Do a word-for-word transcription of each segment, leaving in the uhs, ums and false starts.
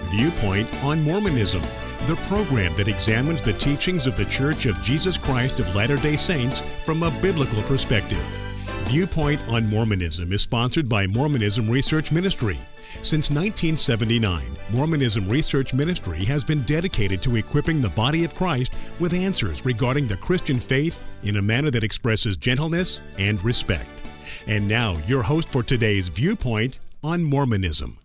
Viewpoint on Mormonism, the program that examines the teachings of the Church of Jesus Christ of Latter-day Saints from a biblical perspective. Viewpoint on Mormonism is sponsored by Mormonism Research Ministry. Since nineteen seventy-nine, Mormonism Research Ministry has been dedicated to equipping the body of Christ with answers regarding the Christian faith in a manner that expresses gentleness and respect. And now, your host for today's Viewpoint on Mormonism.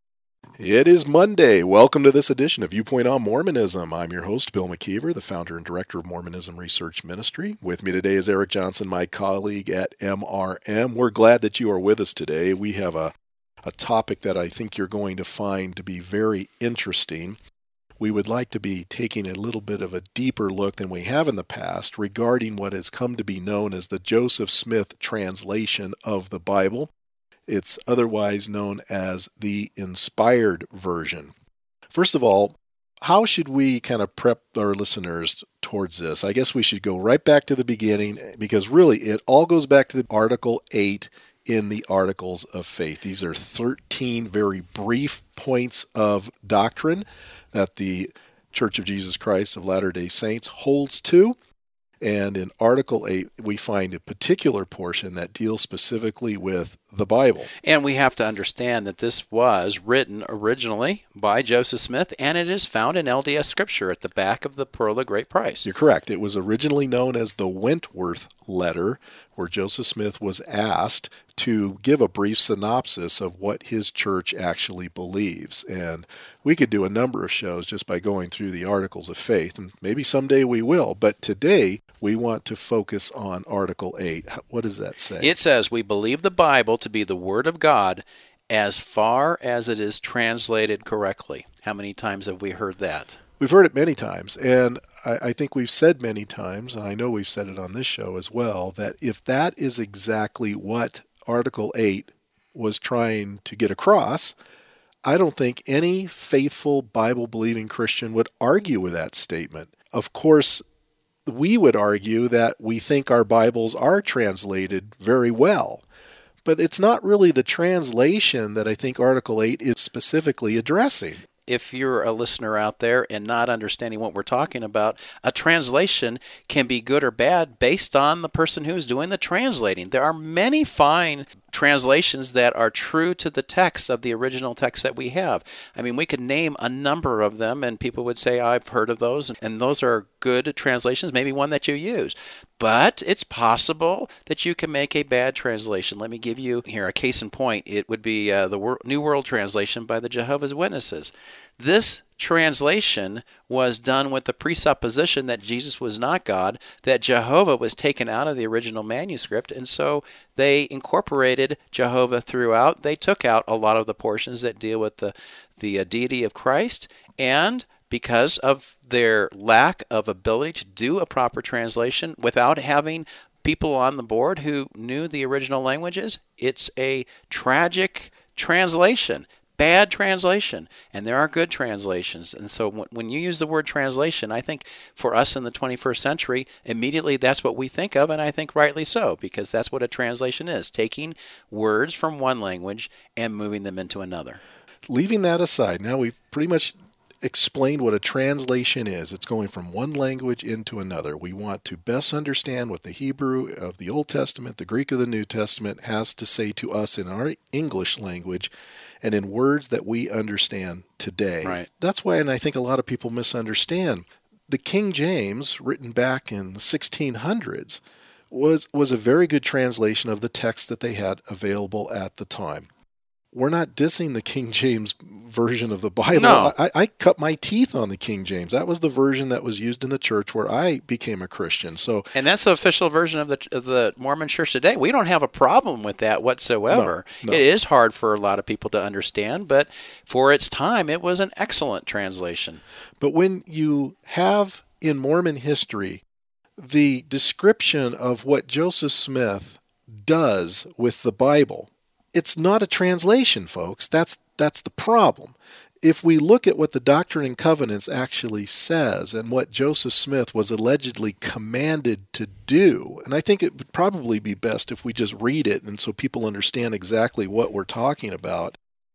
It is Monday. Welcome to this edition of Viewpoint on Mormonism. I'm your host, Bill McKeever, the founder and director of Mormonism Research Ministry. With me today is Eric Johnson, my colleague at M R M. We're glad that you are with us today. We have a, a topic that I think you're going to find to be very interesting. We would like to be taking a little bit of a deeper look than we have in the past regarding what has come to be known as the Joseph Smith translation of the Bible. It's otherwise known as the inspired version. First of all, how should we kind of prep our listeners towards this? I guess we should go right back to the beginning because really it all goes back to the Article eight in the Articles of Faith. These are thirteen very brief points of doctrine that the Church of Jesus Christ of Latter-day Saints holds to. And in Article eight, we find a particular portion that deals specifically with the Bible. And we have to understand that this was written originally by Joseph Smith, and it is found in L D S Scripture at the back of the Pearl of Great Price. You're correct. It was originally known as the Wentworth Letter, where Joseph Smith was asked to give a brief synopsis of what his church actually believes. And we could do a number of shows just by going through the Articles of Faith, and maybe someday we will. But today, we want to focus on Article eight. What does that say? It says, we believe the Bible to be the Word of God as far as it is translated correctly. How many times have we heard that? We've heard it many times, and I, I think we've said many times, and I know we've said it on this show as well, that if that is exactly what Article eight was trying to get across, I don't think any faithful Bible-believing Christian would argue with that statement. Of course, we would argue that we think our Bibles are translated very well, but it's not really the translation that I think Article eight is specifically addressing. If you're a listener out there and not understanding what we're talking about, a translation can be good or bad based on the person who's doing the translating. There are many fine translations that are true to the text of the original text that we have. I mean, we could name a number of them, and people would say, I've heard of those, and those are good translations, maybe one that you use. But it's possible that you can make a bad translation. Let me give you here a case in point. It would be uh, the Wor- New World Translation by the Jehovah's Witnesses. This translation was done with the presupposition that Jesus was not God, that Jehovah was taken out of the original manuscript, and so they incorporated Jehovah throughout. They took out a lot of the portions that deal with the, the uh, deity of Christ, and because of their lack of ability to do a proper translation without having people on the board who knew the original languages, it's a tragic translation. Bad translation, and there are good translations. And so when you use the word translation, I think for us in the twenty-first century, immediately that's what we think of, and I think rightly so, because that's what a translation is, taking words from one language and moving them into another. Leaving that aside, now we've pretty much explained what a translation is. It's going from one language into another. We want to best understand what the Hebrew of the Old Testament, the Greek of the New Testament has to say to us in our English language and in words that we understand today. Right. That's why, and I think a lot of people misunderstand, the King James, written back in the sixteen hundreds, was, was a very good translation of the text that they had available at the time. We're not dissing the King James version of the Bible. No. I, I cut my teeth on the King James. That was the version that was used in the church where I became a Christian. So, and that's the official version of the of the Mormon Church today. We don't have a problem with that whatsoever. No, no. It is hard for a lot of people to understand, but for its time, it was an excellent translation. But when you have in Mormon history the description of what Joseph Smith does with the Bible, it's not a translation, folks. That's that's the problem. If we look at what the Doctrine and Covenants actually says and what Joseph Smith was allegedly commanded to do, and I think it would probably be best if we just read it and so people understand exactly what we're talking about.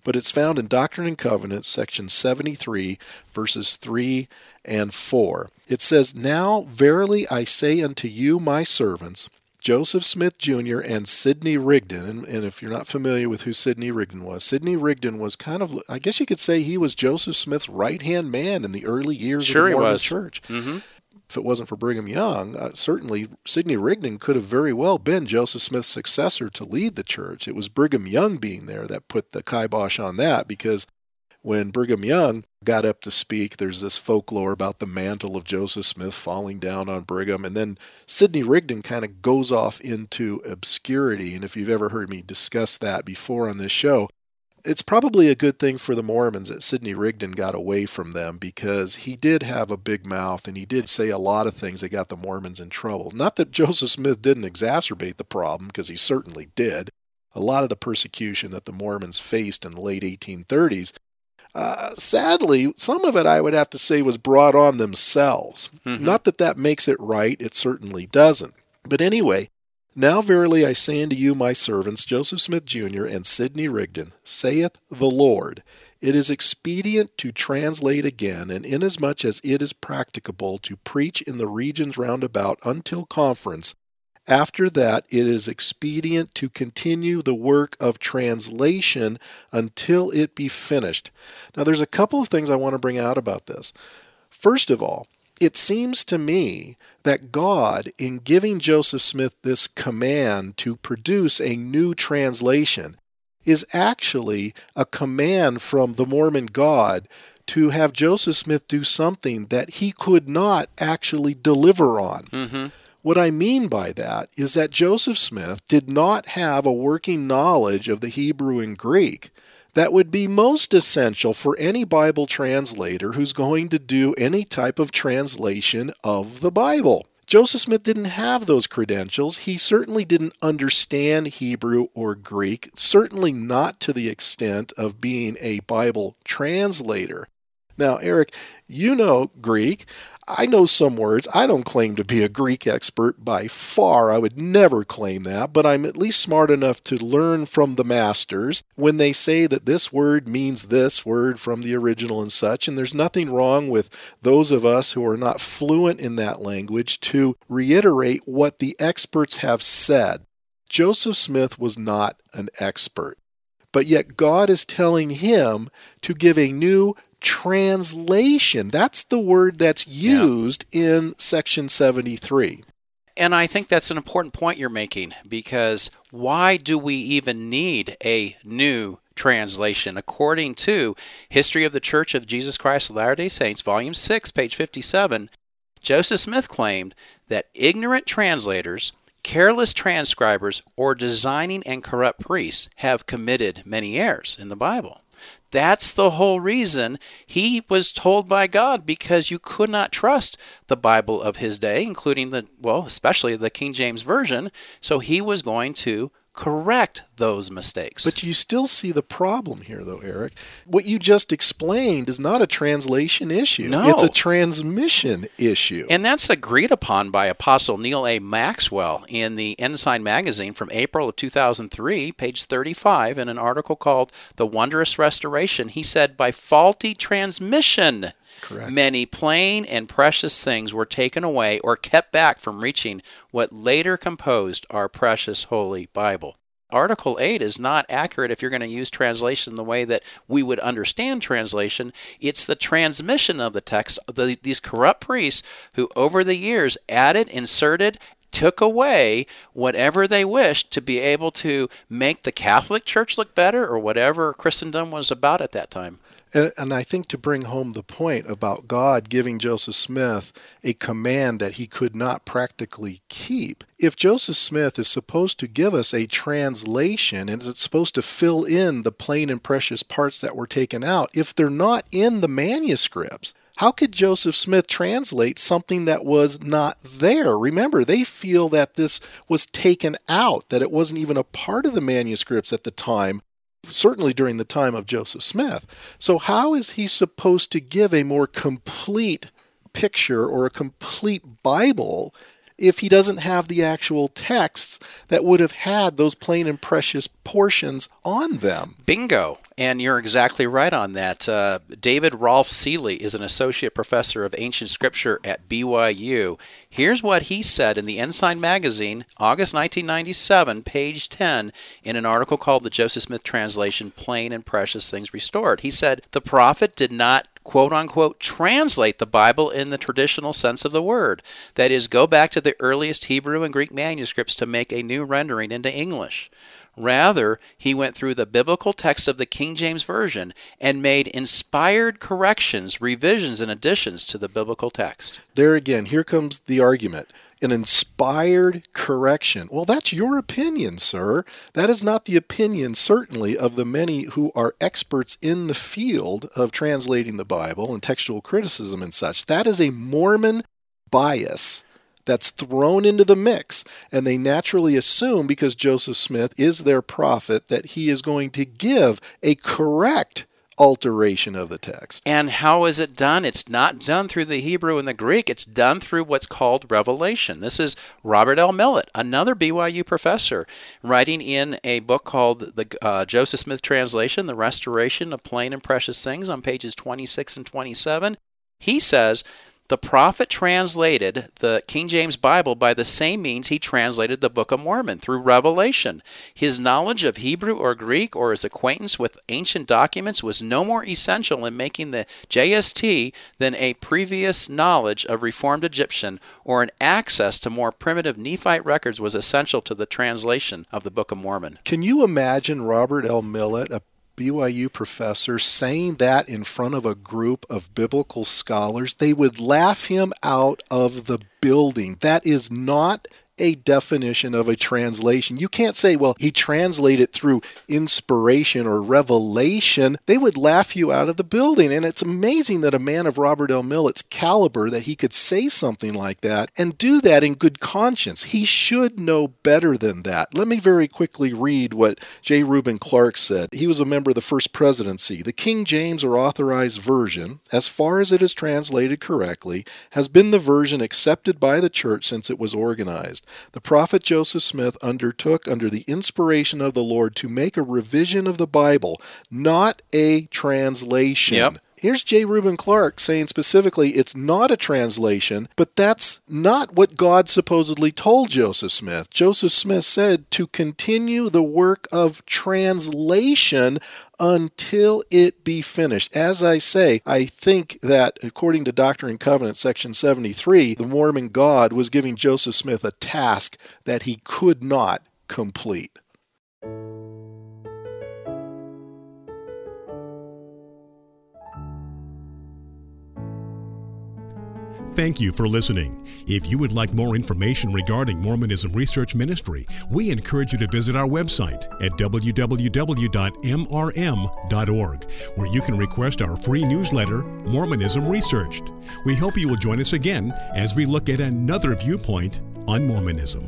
but it's found in Doctrine and Covenants, section seventy-three, verses three and four. It says, "Now verily I say unto you, my servants, Joseph Smith Junior and Sidney Rigdon," and, and if you're not familiar with who Sidney Rigdon was, Sidney Rigdon was kind of, I guess you could say he was Joseph Smith's right-hand man in the early years sure of the Mormon was. Church. Mm-hmm. If it wasn't for Brigham Young, uh, certainly Sidney Rigdon could have very well been Joseph Smith's successor to lead the church. It was Brigham Young being there that put the kibosh on that, because when Brigham Young got up to speak, there's this folklore about the mantle of Joseph Smith falling down on Brigham, and then Sidney Rigdon kind of goes off into obscurity. And if you've ever heard me discuss that before on this show, it's probably a good thing for the Mormons that Sidney Rigdon got away from them, because he did have a big mouth and he did say a lot of things that got the Mormons in trouble. Not that Joseph Smith didn't exacerbate the problem, because he certainly did. A lot of the persecution that the Mormons faced in the late eighteen thirties, uh, sadly, some of it I would have to say was brought on themselves. Mm-hmm. Not that that makes it right, it certainly doesn't. But anyway, "Now verily I say unto you, my servants, Joseph Smith Junior and Sidney Rigdon, saith the Lord, it is expedient to translate again, and inasmuch as it is practicable to preach in the regions round about until conference, after that it is expedient to continue the work of translation until it be finished." Now there's a couple of things I want to bring out about this. First of all, it seems to me that God, in giving Joseph Smith this command to produce a new translation, is actually a command from the Mormon God to have Joseph Smith do something that he could not actually deliver on. Mm-hmm. What I mean by that is that Joseph Smith did not have a working knowledge of the Hebrew and Greek that would be most essential for any Bible translator who's going to do any type of translation of the Bible. Joseph Smith didn't have those credentials. He certainly didn't understand Hebrew or Greek, certainly not to the extent of being a Bible translator. Now, Eric, you know Greek. I know some words. I don't claim to be a Greek expert by far. I would never claim that, but I'm at least smart enough to learn from the masters when they say that this word means this word from the original and such, and there's nothing wrong with those of us who are not fluent in that language to reiterate what the experts have said. Joseph Smith was not an expert, but yet God is telling him to give a new translation. That's the word that's used yeah. in section seventy-three. And I think that's an important point you're making, because why do we even need a new translation? According to History of the Church of Jesus Christ of Latter-day Saints, Volume six, page fifty-seven, Joseph Smith claimed that ignorant translators, careless transcribers, or designing and corrupt priests have committed many errors in the Bible. That's the whole reason he was told by God, because you could not trust the Bible of his day, including the, well, especially the King James Version. So he was going to correct those mistakes. But you still see the problem here, though, Eric. What you just explained is not a translation issue. No. It's a transmission issue. And that's agreed upon by Apostle Neil A. Maxwell in the Ensign magazine from April of two thousand three, page thirty-five, in an article called The Wondrous Restoration. He said, by faulty transmission, Correct. Many plain and precious things were taken away or kept back from reaching what later composed our precious Holy Bible. Article eight is not accurate if you're going to use translation the way that we would understand translation. It's the transmission of the text. The, these corrupt priests who over the years added, inserted, took away whatever they wished to be able to make the Catholic Church look better, or whatever Christendom was about at that time. And, and I think to bring home the point about God giving Joseph Smith a command that he could not practically keep, if Joseph Smith is supposed to give us a translation and it's supposed to fill in the plain and precious parts that were taken out, if they're not in the manuscripts, how could Joseph Smith translate something that was not there? Remember, they feel that this was taken out, that it wasn't even a part of the manuscripts at the time, certainly during the time of Joseph Smith. So how is he supposed to give a more complete picture or a complete Bible if he doesn't have the actual texts that would have had those plain and precious portions on them? Bingo. And you're exactly right on that. Uh, David Rolfe Seeley is an associate professor of ancient scripture at B Y U. Here's what he said in the Ensign magazine, August nineteen ninety-seven, page ten, in an article called The Joseph Smith Translation, Plain and Precious Things Restored. He said, the prophet did not quote-unquote translate the Bible in the traditional sense of the word. That is, go back to the earliest Hebrew and Greek manuscripts to make a new rendering into English. Rather, he went through the biblical text of the King James Version and made inspired corrections, revisions, and additions to the biblical text. There again, here comes the argument. An inspired correction. Well, that's your opinion, sir. That is not the opinion, certainly, of the many who are experts in the field of translating the Bible and textual criticism and such. That is a Mormon bias that's thrown into the mix, and they naturally assume, because Joseph Smith is their prophet, that he is going to give a correct alteration of the text. And how is it done? It's not done through the Hebrew and the Greek. It's done through what's called revelation. This is Robert L. Millett, another B Y U professor, writing in a book called the uh, Joseph Smith Translation, The Restoration of Plain and Precious Things, on pages twenty-six and twenty-seven. He says, the prophet translated the King James Bible by the same means he translated the Book of Mormon, through revelation. His knowledge of Hebrew or Greek or his acquaintance with ancient documents was no more essential in making the J S T than a previous knowledge of Reformed Egyptian or an access to more primitive Nephite records was essential to the translation of the Book of Mormon. Can you imagine Robert L. Millett, a B Y U professor, saying that in front of a group of biblical scholars? They would laugh him out of the building. That is not a definition of a translation. You can't say, well, he translated through inspiration or revelation. They would laugh you out of the building. And it's amazing that a man of Robert L. Millett's caliber, that he could say something like that and do that in good conscience. He should know better than that. Let me very quickly read what J. Reuben Clark said. He was a member of the First Presidency. The King James or Authorized Version, as far as it is translated correctly, has been the version accepted by the church since it was organized. The prophet Joseph Smith undertook, under the inspiration of the Lord, to make a revision of the Bible, not a translation. Yep. Here's J. Reuben Clark saying specifically it's not a translation, but that's not what God supposedly told Joseph Smith. Joseph Smith said to continue the work of translation until it be finished. As I say, I think that according to Doctrine and Covenants, section seventy-three, the Mormon God was giving Joseph Smith a task that he could not complete. Thank you for listening. If you would like more information regarding Mormonism Research Ministry, we encourage you to visit our website at w w w dot m r m dot org, where you can request our free newsletter, Mormonism Researched. We hope you will join us again as we look at another viewpoint on Mormonism.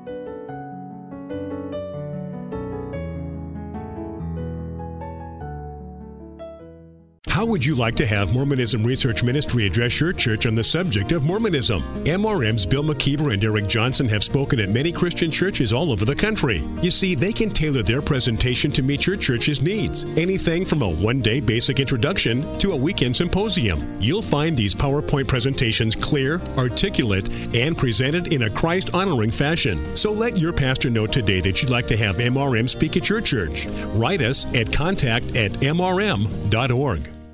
How would you like to have Mormonism Research Ministry address your church on the subject of Mormonism? M R M's Bill McKeever and Eric Johnson have spoken at many Christian churches all over the country. You see, they can tailor their presentation to meet your church's needs. Anything from a one-day basic introduction to a weekend symposium. You'll find these PowerPoint presentations clear, articulate, and presented in a Christ-honoring fashion. So let your pastor know today that you'd like to have M R M speak at your church. Write us at contact at m r m dot org.